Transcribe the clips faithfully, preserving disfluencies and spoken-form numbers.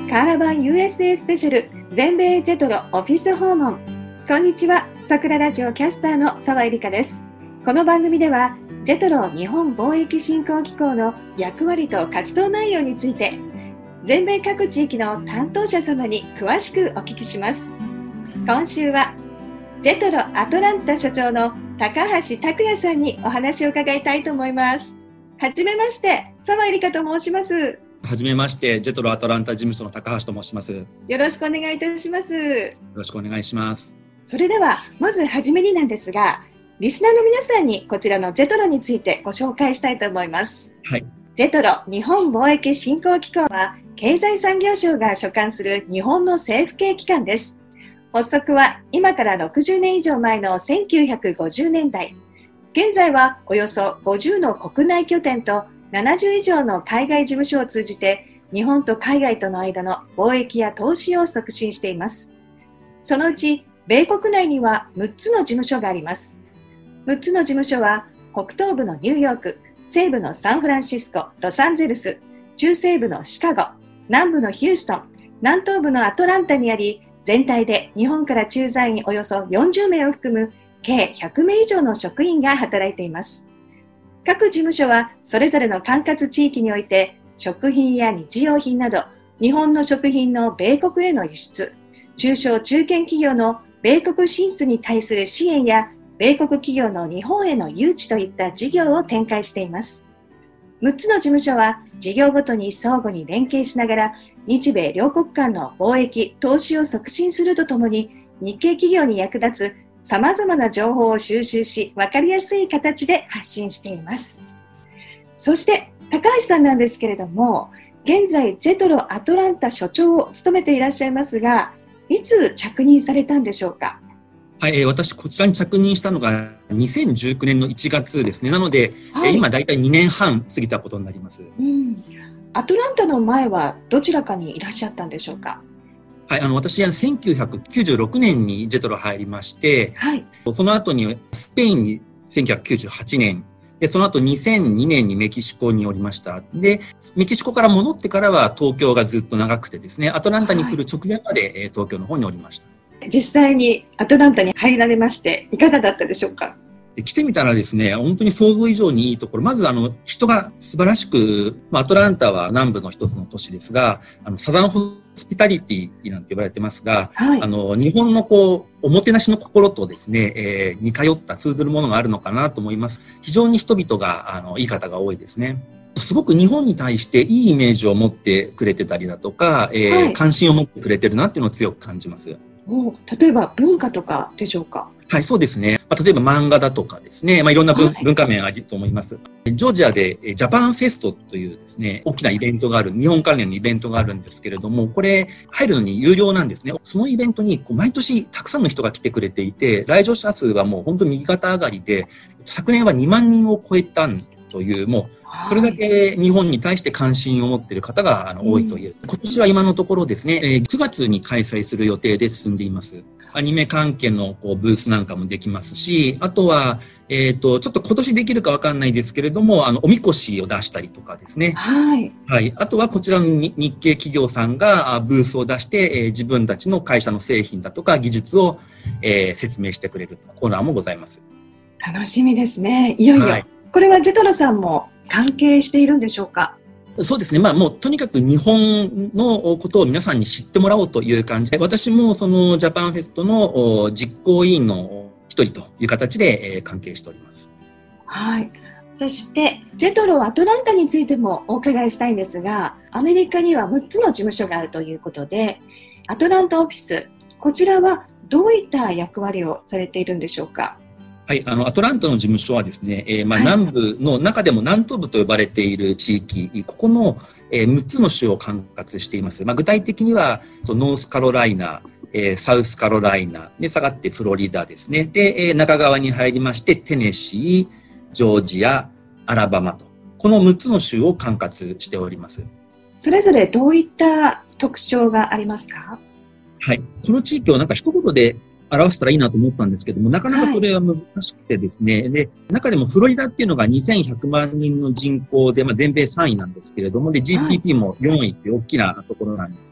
カーラバン ユーエスエー スペシャル全米ジェトロオフィス訪問。こんにちは、桜ラジオキャスターの澤井梨香です。この番組ではジェトロ日本貿易振興機構の役割と活動内容について全米各地域の担当者様に詳しくお聞きします。今週はジェトロアトランタ所長の高橋拓也さんにお話を伺いたいと思います。はじめまして、澤井梨香と申します。 はじめまして、ジェトロアトランタ事務所の高橋と申します。 よろしくお願いいたします。 よろしくお願いします。 それではまずはじめになんですが、リスナーの皆さんにこちらのジェトロについてご紹介したいと思います。 はい。 ジェトロ日本貿易振興機構は経済産業省が所管する日本の政府系機関です。発足は今からろくじゅうねん以上前のせんきゅうひゃくごじゅうねんだい。現在はおよそごじゅうの国内拠点とななじゅう以上の海外事務所を通じて日本と海外との間の貿易や投資を促進しています。そのうち米国内にはむっつの事務所があります。むっつの事務所は北東部のニューヨーク、西部のサンフランシスコ、ロサンゼルス、中西部のシカゴ、南部のヒューストン、南東部のアトランタにあり、全体で日本から駐在員およそよんじゅうめいを含む計ひゃくめい以上の職員が働いています。各事務所はそれぞれの管轄地域において食品や日用品など日本の食品の米国への輸出、中小中堅企業の米国進出に対する支援や米国企業の日本への誘致といった事業を展開しています。むっつの事務所は事業ごとに相互に連携しながら日米両国間の貿易・投資を促進するとともに日系企業に役立つ様々な情報を収集し分かりやすい形で発信しています。そして高橋さんなんですけれども、現在ジェトロアトランタ所長を務めていらっしゃいますが、いつ着任されたんでしょうか？ はい、えー、私こちらに着任したのがにせんじゅうきゅうねんのいちがつですね。なので、はい、えー、今だいたいにねんはん過ぎたことになります。 うん、アトランタの前はどちらかにいらっしゃったんでしょうか？ はい、あの私はせんきゅうひゃくきゅうじゅうろくねんにジェトロ入りまして、はい、その後にスペインにせんきゅうひゃくきゅうじゅうはちねんで、その後にせんにねんにメキシコにおりました。で、メキシコから戻ってからは東京がずっと長くてですね、アトランタに来る直前まで、はい、東京の方におりました。 実際にアトランタに入られましていかがだったでしょうか？ で来てみたらですね、本当に想像以上にいいところ。まずあの人が素晴らしく、まあ、アトランタは南部の一つの都市ですが、あのサザンホスピタリティなんて言われてますが、はい、あの日本のこうおもてなしの心とですね、えー、似通った通ずるものがあるのかなと思います。非常に人々があのいい方が多いですね。すごく日本に対していいイメージを持ってくれてたりだとか、えーはい、関心を持ってくれてるなっていうのを強く感じます。 お、例えば文化とかでしょうか？ はい、そうですね。まあ、例えば漫画だとかですね、まあ、いろんな 文,、はい、文化面あると思います。ジョージアでジャパンフェストというですね、大きなイベントがある、日本関連のイベントがあるんですけれども、これ入るのに有料なんですね。そのイベントにこう毎年たくさんの人が来てくれていて、来場者数はもう本当に右肩上がりで、昨年はにまんにんを超えたという、もうそれだけ日本に対して関心を持っている方があの多いという、うん、今年は今のところですね、えー、くがつに開催する予定で進んでいます。アニメ関係のこうブースなんかもできますし、あとは、えっと、ちょっと今年できるかわかんないですけれども、あの、おみこしを出したりとかですね。はい。はい。あとはこちらの日系企業さんがブースを出して、えー、自分たちの会社の製品だとか技術を、えー、説明してくれるコーナーもございます。 楽しみですね。いよいよ。はい、これはジェトロさんも関係しているんでしょうか？ そうですね。まあもうとにかく日本のことを皆さんに知ってもらおうという感じで、私もそのジャパンフェストの実行委員の一人という形で関係しております。 はい。そしてジェトロアトランタについてもお伺いしたいんですが、アメリカにはむっつの事務所があるということで、アトランタオフィス、こちらはどういった役割をされているんでしょうか？ はい、あのアトランタの事務所はですね、えーまあ、南部の中でも南東部と呼ばれている地域、ここの、えー、むっつの州を管轄しています。まあ、具体的にはノースカロライナ、えー、サウスカロライナで下がってフロリダですね。で、えー、中側に入りましてテネシー、ジョージア、アラバマと、このむっつの州を管轄しております。それぞれどういった特徴がありますか？ はい、この地域をなんか一言で表したらいいなと思ったんですけども、なかなかそれは難しくてですね、はい、で、中でもフロリダっていうのがにせんひゃくまんにんの人口で、まあ、全米さんいなんですけれども、で、ジーディーピー もよんいって大きなところなんですが、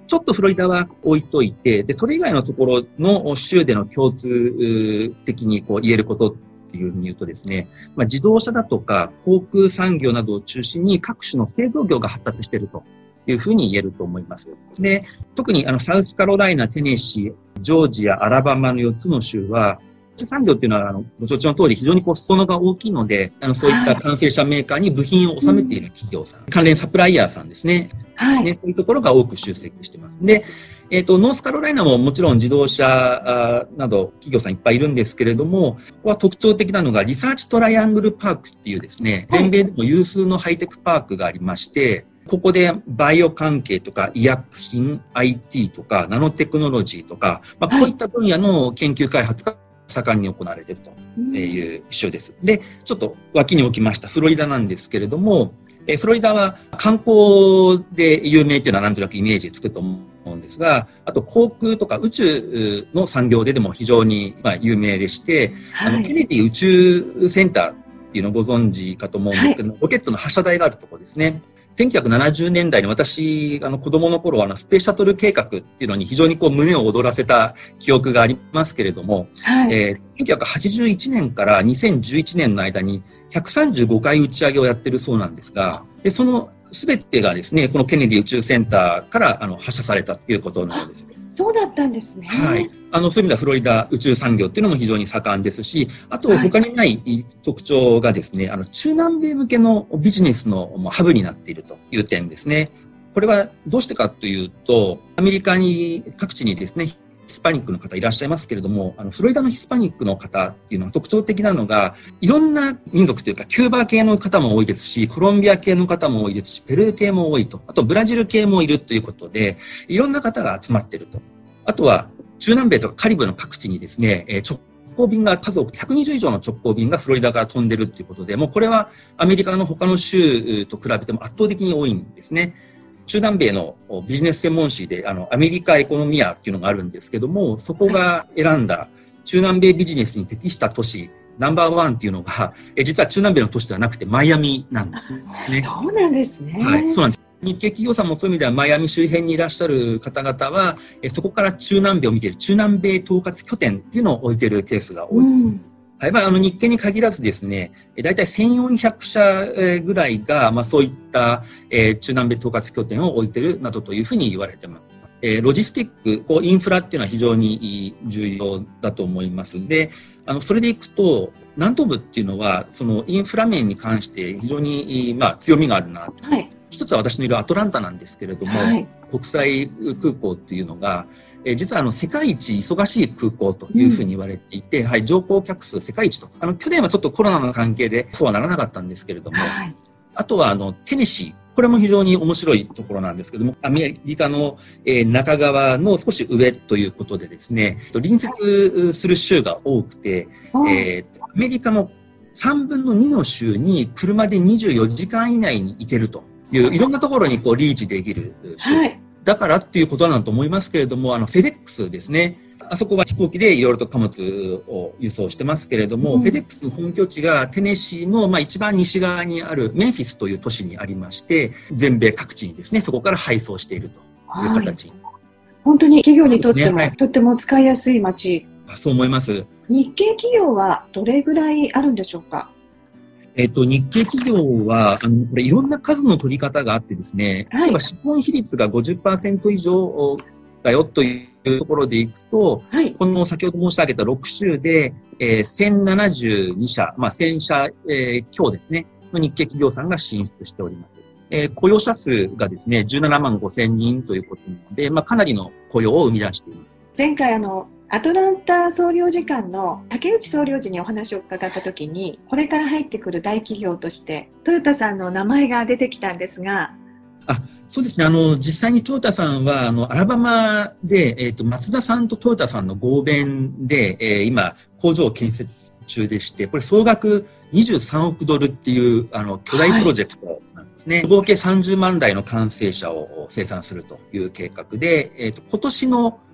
ちょっとフロリダは置いといて、で、それ以外のところの州での共通的にこう言えることっていうふうに言うとですね、まあ、自動車だとか航空産業などを中心に各種の製造業が発達しているというふうに言えると思います。で、特にあのサウスカロライナ、テネシー、ジョージア、アラバマのよっつの州は、産業っていうのは、あの、ご承知の通り非常にこう、裾野が大きいので、あの、そういった完成車メーカーに部品を収めている企業さん、うん、関連サプライヤーさんですね。はい。ね、そういうところが多く集積しています。で、えっと、ノースカロライナももちろん自動車など企業さんいっぱいいるんですけれども、ここは特徴的なのがリサーチトライアングルパークっていうですね、全米でも有数のハイテクパークがありまして、ここでバイオ関係とか医薬品、アイティー とかナノテクノロジーとか、まあ、こういった分野の研究開発が盛んに行われているという州です。で、ちょっと脇に置きましたフロリダなんですけれども、えフロリダは観光で有名っていうのはなんとなくイメージつくと思うんですが、あと航空とか宇宙の産業ででも非常にまあ有名でして、はい、あのケネディ宇宙センターっていうのをご存知かと思うんですけども、はい、ロケットの発射台があるところですね。せんきゅうひゃくななじゅうねんだいに私、あの子供の頃はあのスペースシャトル計画っていうのに非常にこう胸を躍らせた記憶がありますけれども、はい、えー、せんきゅうひゃくはちじゅういちねんからにせんじゅういちねんの間にひゃくさんじゅうごかい打ち上げをやってるそうなんですが、でそのすべてがですね、このケネディ宇宙センターからあの発射されたということなんです。 そうだったんですね。 はい。あの、そういう意味ではフロリダ宇宙産業っていうのも非常に盛んですし、あと他にない特徴がですね、はい、あの、中南米向けのビジネスのハブになっているという点ですね。これはどうしてかというと、アメリカに、各地にですね、ヒスパニックの方いらっしゃいますけれども、あの、フロリダのヒスパニックの方っていうのは特徴的なのが、いろんな民族というか、キューバ系の方も多いですし、コロンビア系の方も多いですし、ペルー系も多いと、あとブラジル系もいるということで、いろんな方が集まっていると。あとは、中南米とかカリブの各地にですね、直行便が数多くひゃくにじゅう以上の直行便がフロリダから飛んでるっていうことで、もうこれはアメリカの他の州と比べても圧倒的に多いんですね。中南米のビジネス専門誌で、あの、アメリカエコノミアっていうのがあるんですけども、そこが選んだ中南米ビジネスに適した都市、ナンバーワンっていうのが、え実は中南米の都市ではなくてマイアミなんですね。 そうなんですね。 はい、そうなんです。日系企業さんもそういう意味ではマイアミ周辺にいらっしゃる方々は、えそこから中南米を見ている中南米統括拠点っていうのを置いているケースが多いです。うん、はい、まあ、あの日系に限らずですね、だいたいせんよんひゃくしゃぐらいが、まあ、そういった、えー、中南米統括拠点を置いているなどというふうに言われています。えー、ロジスティック、こうインフラっていうのは非常に重要だと思いますので、あのそれでいくと南東部っていうのはそのインフラ面に関して非常に、まあ、強みがあるなと。はい、一つは私のいるアトランタなんですけれども、はい、国際空港っていうのが、えー、実はあの世界一忙しい空港というふうに言われていて、うん、はい、乗降客数世界一と。あの去年はちょっとコロナの関係でそうはならなかったんですけれども、はい、あとはあのテネシー。これも非常に面白いところなんですけども、アメリカの、えー、中側の少し上ということでですね、隣接する州が多くて、えー、アメリカのさんぶんのにの州に車でにじゅうよじかん以内に行けるという、いろんなところにこうリーチできる州。はい、だからっていうことなんと思いますけれども、あの、フェデックスですね。あそこは飛行機でいろいろと貨物を輸送してますけれども、うん、フェデックスの本拠地がテネシーの、まあ、一番西側にあるメンフィスという都市にありまして、全米各地にですね、そこから配送しているという形。はい、 本当に企業にとっても、ね、はい、とっても使いやすい街。 そう思います。 日系企業はどれぐらいあるんでしょうか？ えっと、日系企業は、あの、これいろんな数の取り方があってですね、はい、例えば資本比率が ごじゅっパーセント 以上だよというところでいくと、はい、この先ほど申し上げたろく州で、えー、せんななじゅうにしゃ、まあ、せんしゃ、えー、強ですね、の日系企業さんが進出しております。えー、雇用者数がですね、じゅうななまんごせんにんということなので、まあ、かなりの雇用を生み出しています。 前回あの、アトランタ総領事館の竹内総領事にお話を伺ったときに、これから入ってくる大企業として、トヨタさんの名前が出てきたんですが、 あ、そうですね。あの、実際にトヨタさんは、あの、アラバマで、えっと、マツダさんとトヨタさんの合弁で、えー、今、工場を建設中でして、これ総額にじゅうさんおくドルっていう、あの、巨大プロジェクトなんですね。はい、合計さんじゅうまんだいの完成車を生産するという計画で、えっと、今年の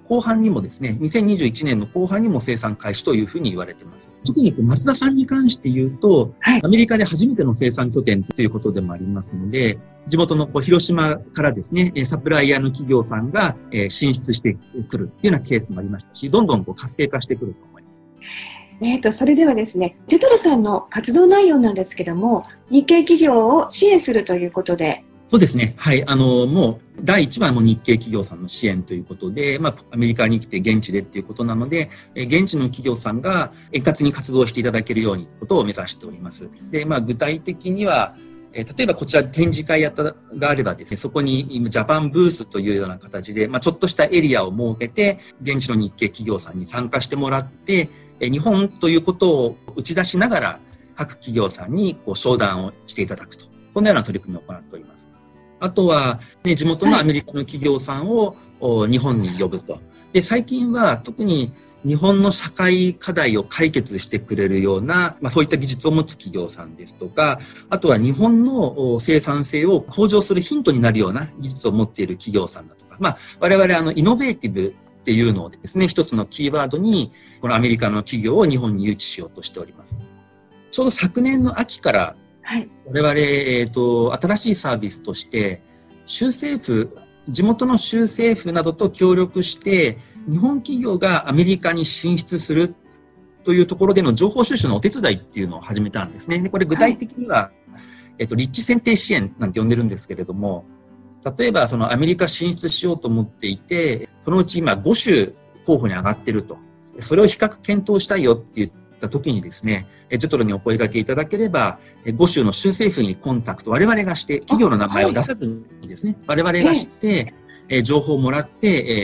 後半にもですね、にせんにじゅういちねんの後半にも生産開始というふうに言われています。特に松田さんに関して言うと、はい、アメリカで初めての生産拠点ということでもありますので、地元の広島からですね、サプライヤーの企業さんが進出してくるというようなケースもありましたし、どんどんこう活性化してくると思います。 えーと、それではですね、ジェトロさんの活動内容なんですけども、日系企業を支援するということで。 そうですね。はい。あの、もう、第一番はもう日系企業さんの支援ということで、まあ、アメリカに来て現地でっていうことなので、現地の企業さんが円滑に活動していただけるようにことを目指しております。で、まあ、具体的には、例えばこちら展示会やったがあればですね、そこにジャパンブースというような形で、まあ、ちょっとしたエリアを設けて、現地の日系企業さんに参加してもらって、日本ということを打ち出しながら、各企業さんにこう商談をしていただくと。そんなような取り組みを行っております。あとは、ね、地元のアメリカの企業さんを、はい、日本に呼ぶと。で、最近は特に日本の社会課題を解決してくれるような、まあ、そういった技術を持つ企業さんですとか、あとは日本の生産性を向上するヒントになるような技術を持っている企業さんだとか、まあ、我々あの、イノベーティブっていうのをですね、一つのキーワードに、このアメリカの企業を日本に誘致しようとしております。ちょうど昨年の秋から、はい、我々、えっと、新しいサービスとして、州政府、地元の州政府などと協力して、日本企業がアメリカに進出するというところでの情報収集のお手伝いっていうのを始めたんですね。でこれ具体的には、はい、えっと、立地選定支援なんて呼んでるんですけれども、例えばそのアメリカ進出しようと思っていて、そのうち今ご州候補に上がってると。それを比較検討したいよって言った時にですね、ジェトロにお声掛けいただければ、ご州の州政府にコンタクト、我々がして、企業の名前を出さずにですね、我々がして、えー、情報をもらって、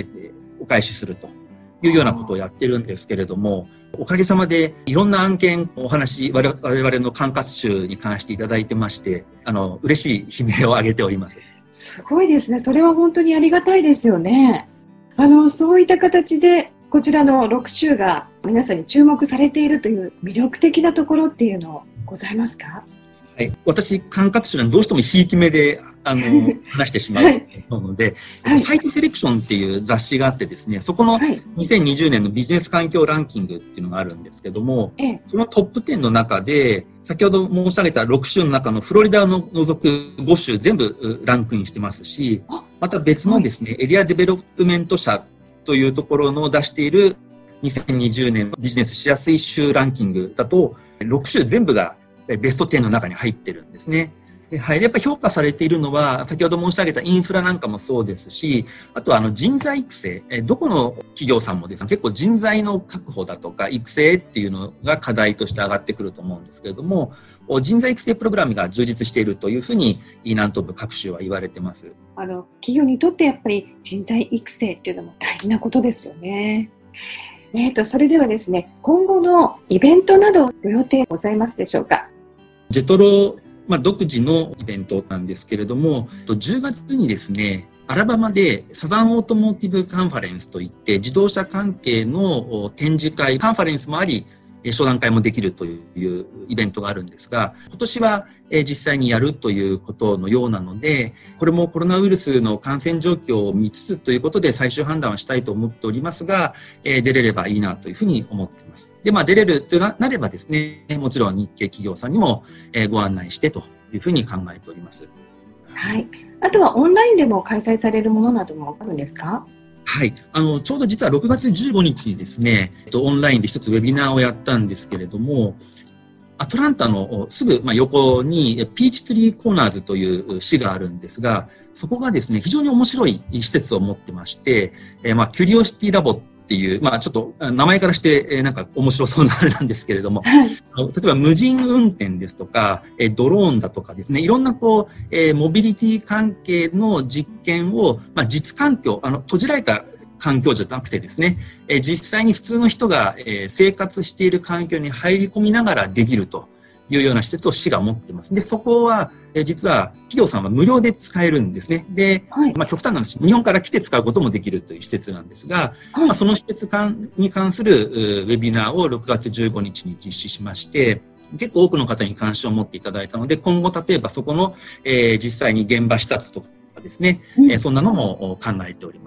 えー、お返しするというようなことをやってるんですけれども、おかげさまでいろんな案件、お話、我々の管轄州に関していただいてまして、あの、嬉しい悲鳴を上げております。 すごいですね。それは本当にありがたいですよね。あの、そういった形で、こちらのろく州が皆さんに注目されているという魅力的なところっていうのございますか？ はい、私、管轄州はどうしてもひいき目であの話してしまうと思うので、はい、サイトセレクションっていう雑誌があってですね、そこのにせんにじゅうねんのビジネス環境ランキングっていうのがあるんですけども、はい、そのトップじゅうの中で、先ほど申し上げたろく州の中のフロリダを除くご州全部ランクインしてますし、また別のですね、エリアデベロップメント社というところの出しているにせんにじゅうねんのビジネスしやすい州ランキングだと、ろく州全部がベストじゅうの中に入ってるんですね。はい。やっぱ評価されているのは、先ほど申し上げたインフラなんかもそうですし、あとはあの人材育成、どこの企業さんもですね、結構人材の確保だとか育成っていうのが課題として上がってくると思うんですけれども、人材育成プログラムが充実しているというふうに南東部各州は言われてます。 あの企業にとってやっぱり人材育成っていうのも大事なことですよね。えーと、それではですね、今後のイベントなどご予定ございますでしょうか？ ジェトロ、まあ、独自のイベントなんですけれども、じゅうがつにですね、アラバマでサザンオートモーティブカンファレンスといって自動車関係の展示会、カンファレンスもあり、商談会もできるというイベントがあるんですが、今年は実際にやるということのようなので、これもコロナウイルスの感染状況を見つつということで最終判断はしたいと思っておりますが、出れればいいなというふうに思っています。で、まあ出れるとなればですね、もちろん日系企業さんにもご案内してというふうに考えております。 はい。あとはオンラインでも開催されるものなどもあるんですか？ はい。あの、ちょうど実はろくがつじゅうごにちにですね、オンラインで一つウェビナーをやったんですけれども、アトランタのすぐ横にピーチツリーコーナーズという市があるんですが、そこがですね、非常に面白い施設を持ってまして、まあ、キュリオシティラボっていう、まあちょっと名前からしてなんか面白そうなあれなんですけれども、はい、例えば無人運転ですとか、ドローンだとかですね、いろんなこう、モビリティ関係の実験を、まあ実環境、あの、閉じられた環境じゃなくてですね、実際に普通の人が生活している環境に入り込みながらできるというような施設を市が持っています。で、そこは、実は企業さんは無料で使えるんですね。で、はい、まあ極端な話、日本から来て使うこともできるという施設なんですが、はい、まあ、その施設に関するウェビナーをろくがつじゅうごにちに実施しまして、結構多くの方に関心を持っていただいたので、今後例えばそこの、えー、実際に現場視察とかですね、うん、えー、そんなのも考えております。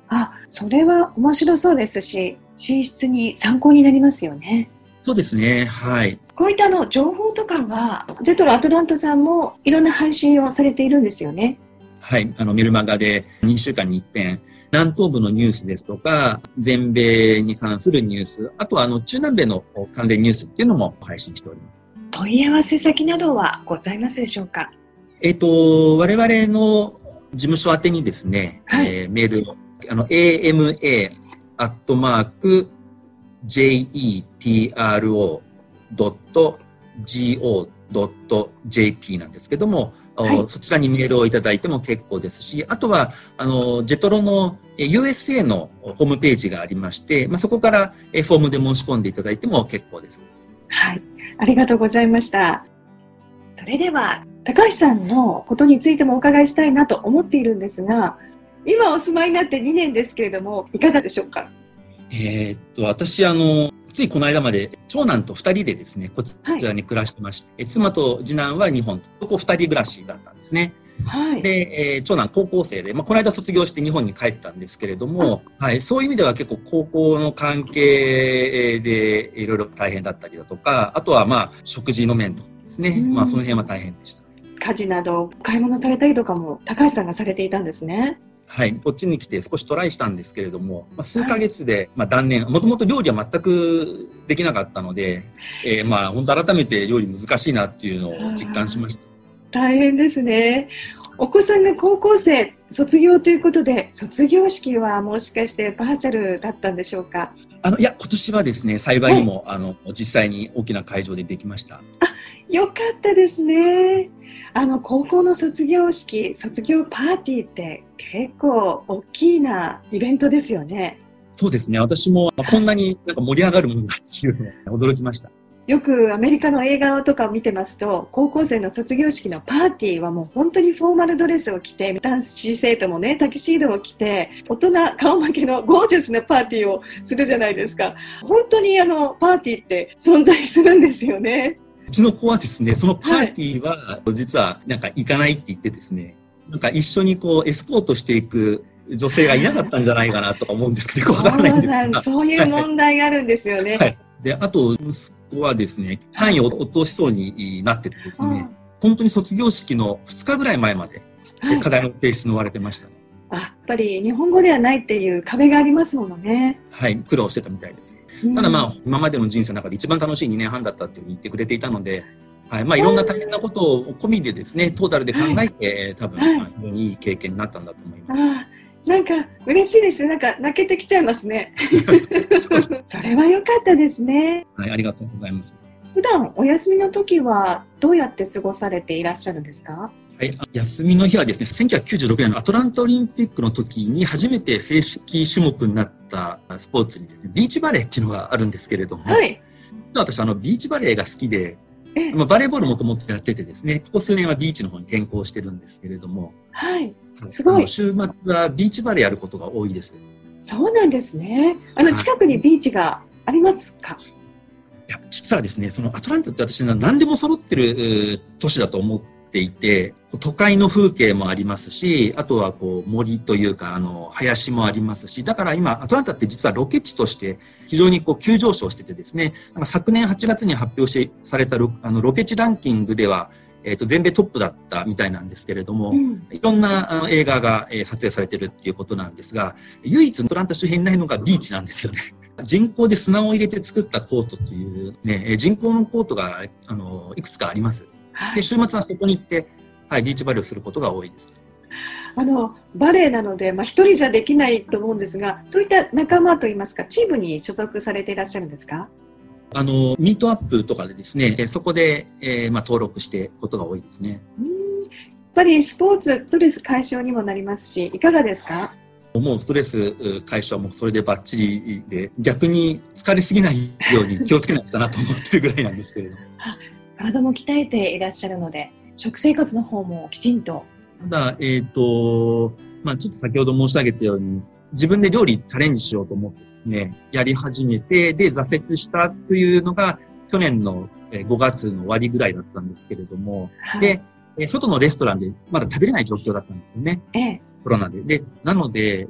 あ、それは面白そうですし、進出に参考になりますよね。 そうですね。はい。 こういったあの情報とかは、ジェトロアトランタさんもいろんな配信をされているんですよね。 はい。あの、メルマガでにしゅうかんに一遍、南東部のニュースですとか、全米に関するニュース、あとはあの、中南米の関連ニュースっていうのも配信しております。 問い合わせ先などはございますでしょうか？ えっと、我々の事務所宛てにですね、 はい、 えー、メールを、あの、エーエムエー アットマーク ジェイイーティーアールオー ドット ジーオー ドット ジェーピー なんですけども、はい、そちらにメールをいただいても結構ですし、あとは、あの、ジェトロの ユーエスエー のホームページがありまして、まあ、そこからフォームで申し込んでいただいても結構です。 はい、ありがとうございました。それでは、高橋さんのことについてもお伺いしたいなと思っているんですが、今お住まいになってにねんですけれども、いかがでしょうか？ えー、っと、私、あの、ついこの間まで長男とふたりでですね、こちらに暮らしてまして、はい、妻と次男は日本と、ここふたり暮らしだったんですね。はい、で、えー、長男高校生で、まあ、この間卒業して日本に帰ったんですけれども、はい、そういう意味では結構高校の関係でいろいろ大変だったりだとか、あとはまあ食事の面とかですね、まあその辺は大変でした。 家事など買い物されたりとかも高橋さんがされていたんですね。 はい、こっちに来て少しトライしたんですけれども、まあ、数ヶ月で、まあ、断念、もともと料理は全くできなかったので、えー、まあ本当改めて料理難しいなっていうのを実感しました。 大変ですね。お子さんが高校生卒業ということで、卒業式はもしかしてバーチャルだったんでしょうか？ あのいや、今年はですね、幸いにも、はい、あの実際に大きな会場でできました。 あ、よかったですね。あの高校の卒業式、卒業パーティーって結構大きなイベントですよね。 そうですね。私もこんなになんか盛り上がるものだっていうのを驚きました。 よくアメリカの映画とかを見てますと、高校生の卒業式のパーティーはもう本当にフォーマルドレスを着て、男子生徒もね、タキシードを着て、大人顔負けのゴージャスなパーティーをするじゃないですか。本当にあのパーティーって存在するんですよね。 うちの子はですね、そのパーティーは実はなんか行かないって言ってですね、なんか一緒にこうエスコートしていく女性がいなかったんじゃないかなとか思うんですけど、わからないんですが、 そういう問題があるんですよね。はい、 で、あと息子はですね、単位を落としそうになっててですね、はい、本当に卒業式のふつかぐらい前まで課題の提出に追われてました、ね。 はい、あ、やっぱり日本語ではないっていう壁がありますものね。 はい、苦労してたみたいです。ただまあ、今までの人生の中で一番楽しいにねんはんだったっていうふうに言ってくれていたので、はい、まあいろんな大変なことを込みでですね、トータルで考えて、はい、多分、はい、非常にいい経験になったんだと思います。 あ、なんか嬉しいです。なんか泣けてきちゃいますね。それは良かったですね。 はい、ありがとうございます。 普段お休みの時はどうやって過ごされていらっしゃるんですか？ はい、休みの日はですね、せんきゅうひゃくきゅうじゅうろくねんのアトランタオリンピックの時に初めて正式種目になったスポーツにですね、ビーチバレーっていうのがあるんですけれども、はい、私あのビーチバレーが好きで、まあ、バレーボールもともとやっててですね、ここ数年はビーチの方に転向してるんですけれども、はい、すごい。週末はビーチバレーやることが多いです。 そうなんですね。あの近くにビーチがありますか？ いや、実はですね、そのアトランタって私は何でも揃ってる都市だと思っていて、都会の風景もありますし、あとはこう森というかあの林もありますし、だから今アトランタって実はロケ地として非常にこう急上昇しててですね、なんか昨年はちがつに発表しされたロあのロケ地ランキングでは、えーと、全米トップだったみたいなんですけれども、うん、いろんなあの映画が、えー、撮影されてるっていうことなんですが、唯一アトランタ周辺にないのがビーチなんですよね。人工で砂を入れて作ったコートというね、人工のコートがあのいくつかあります。で、週末はそこに行って、はい、ビーチバレーをすることが多いです。 あのバレーなので、まあ、一人じゃできないと思うんですが、そういった仲間といいますか、チームに所属されていらっしゃるんですか？ あのミートアップとかでですね、そこで、えーまあ、登録していくことが多いですね。 うん、やっぱりスポーツ、ストレス解消にもなりますし、いかがですか？ もうストレス解消はもうそれでバッチリで、逆に疲れすぎないように気をつけなきゃなと思ってるぐらいなんですけれども。 体も鍛えていらっしゃるので、食生活の方もきちんと。 ただ、えっと、まあちょっと先ほど申し上げたように、自分で料理チャレンジしようと思ってですね、やり始めて、で、挫折したというのが、去年のごがつの終わりぐらいだったんですけれども、はい、で、外のレストランでまだ食べれない状況だったんですよね。ええ、コロナで。で、なので、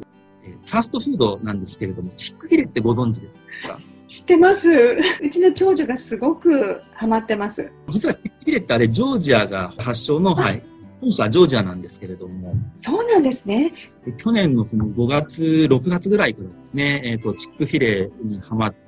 ファーストフードなんですけれども、チックフィレってご存知ですか？ 知ってます。うちの長女がすごくハマってます。 実はチックフィレってあれ、ジョージアが発祥の、はい、本社はジョージアなんですけれども。 そうなんですね。 去年のそのごがつ、ろくがつぐらいからですね、えっと、チックフィレにハマって、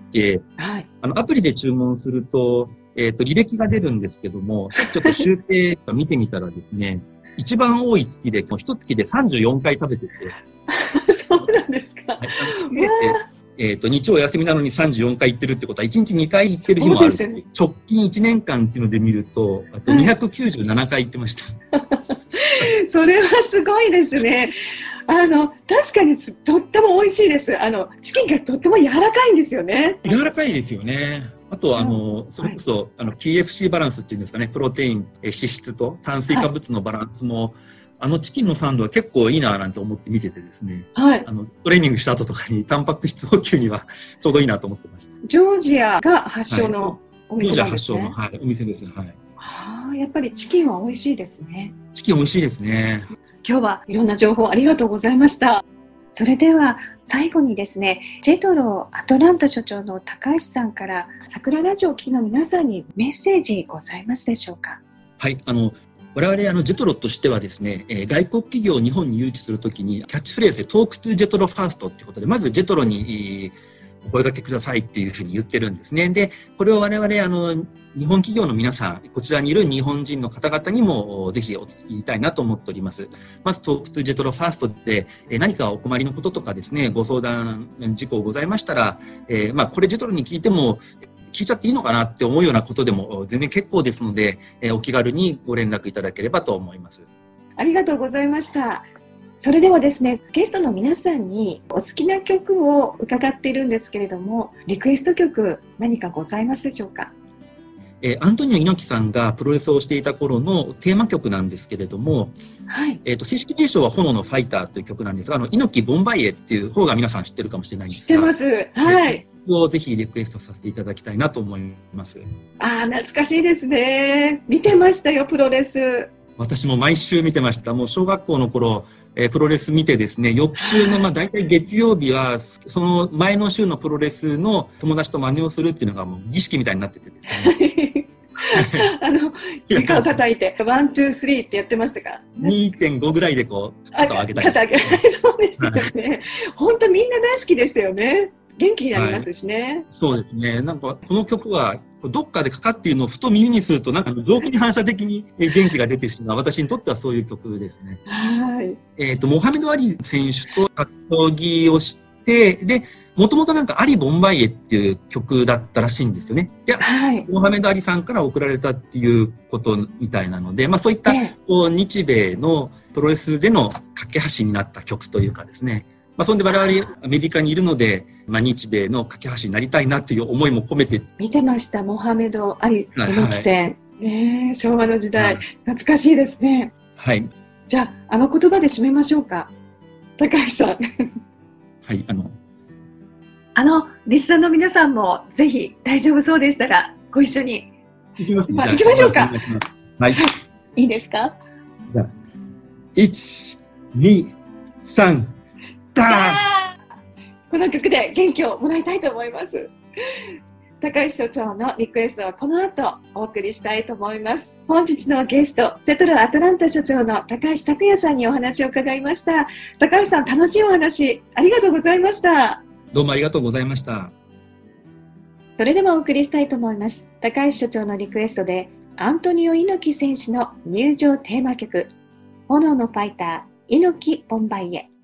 はい、あの、アプリで注文すると、えっと、履歴が出るんですけども、ちょっと集計見てみたらですね、一番多い月で、一月でさんじゅうよんかい食べてて。 そうなんですか。はい、 チックフィレって、えっと、日曜お休みなのにさんじゅうよんかい行ってるってことは、いちにちにかい行ってる日もある。ね、直近いちねんかんっていうので見ると、あとにひゃくきゅうじゅうななかい行ってました。 それはすごいですね。あの、確かにとっても美味しいです。あの、チキンがとっても柔らかいんですよね。 柔らかいですよね。あと、あの、それこそ、はい、あの、ピーエフシー バランスっていうんですかね、プロテイン、脂質と炭水化物のバランスも、はい、あのチキンのサンドは結構いいななんて思って見ててですね。はい。あの、トレーニングした後とかにタンパク質補給にはちょうどいいなと思ってました。 ジョージアが発祥のお店なんですね。ジョージア発祥の、はい、お店ですね。はい。 ああ、やっぱりチキンは美味しいですね。 チキン美味しいですね。 今日はいろんな情報ありがとうございました。それでは最後にですね、ジェトロアトランタ所長の高橋さんから桜ラジオを聴きの皆さんにメッセージございますでしょうか？ はい、あの我々あのジェトロとしてはですね、えー、外国企業を日本に誘致するときにキャッチフレーズでトークトゥジェトロファーストということで、まずジェトロにお声掛けくださいっていうふうに言ってるんですね。で、これを我々あの日本企業の皆さん、こちらにいる日本人の方々にもぜひお伝えしたいなと思っております。まずトークトゥジェトロファーストで何かお困りのこととかですね、ご相談事項ございましたら、えー、まあこれジェトロに聞いても聞いちゃっていいのかなって思うようなことでも全然結構ですので、えー、お気軽にご連絡いただければと思います。 ありがとうございました。それではですね、ゲストの皆さんにお好きな曲を伺っているんですけれども、リクエスト曲何かございますでしょうか？ えー、アントニオ猪木さんがプロレスをしていた頃のテーマ曲なんですけれども、はい、えーと、正式名称は炎のファイターという曲なんですが、あの猪木ボンバイエっていう方が皆さん知ってるかもしれないんですが、 知ってます。はい。 をぜひリクエストさせていただきたいなと思います。 ああ、懐かしいですね。見てましたよ、プロレス。 私も毎週見てました。もう小学校の頃、えー、プロレス見てですね、翌週のまあ大体月曜日はその前の週のプロレスの友達と真似をするっていうのがもう儀式みたいになっててですね。 あの床を叩いてワンツースリーってやってましたか？ にてんご ぐらいでこう肩を上げたり。 肩上げそうですよね。本当みんな大好きでしたよね。元気になりますしね。はい、 そうですね。なんかこの曲はどっかでかかっているのをふと耳にするとなんか臓器に反射的に元気が出てしまう。私にとってはそういう曲ですね。はい。えっとモハメド・アリ選手と格闘技をしてで。もともとなんかアリ・ボンバイエっていう曲だったらしいんですよね。で、はい、モハメド・アリさんから送られたっていうことみたいなので、まあそういった、ね、こう日米のプロレスでの架け橋になった曲というかですね。まあそんで我々アメリカにいるので、まあ日米の架け橋になりたいなという思いも込めて。 見てました、モハメド・アリ猪木戦。はいね、昭和の時代、はい、懐かしいですね。 はい。 じゃあ、あの言葉で締めましょうか。高橋さん。 はい、あの、 あのリスナーの皆さんもぜひ大丈夫そうでしたらご一緒に行きます、 まあ、行きましょうか。 はい、 はい、いいですか？ じゃあいち、に、さん、ダーこの曲で元気をもらいたいと思います。高橋所長のリクエストはこの後お送りしたいと思います。本日のゲスト、ジェトロアトランタ所長の高橋拓也さんにお話を伺いました。高橋さん、楽しいお話ありがとうございました。 どうもありがとうございました。 それではお送りしたいと思います。高橋所長のリクエストで、アントニオ猪木選手の入場テーマ曲、炎のファイター、猪木ボンバイエ。